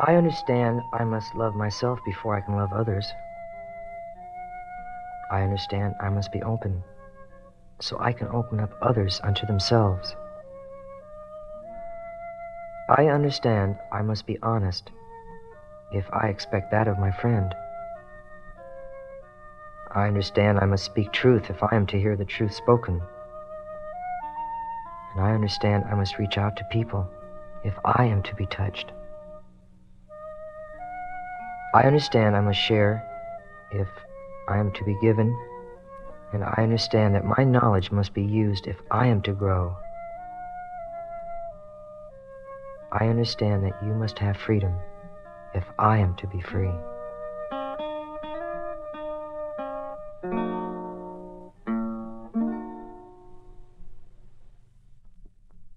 I understand I must love myself before I can love others. I understand I must be open so I can open up others unto themselves. I understand I must be honest if I expect that of my friend. I understand I must speak truth if I am to hear the truth spoken. And I understand I must reach out to people if I am to be touched. I understand I must share if I am to be given, and I understand that my knowledge must be used if I am to grow. I understand that you must have freedom if I am to be free.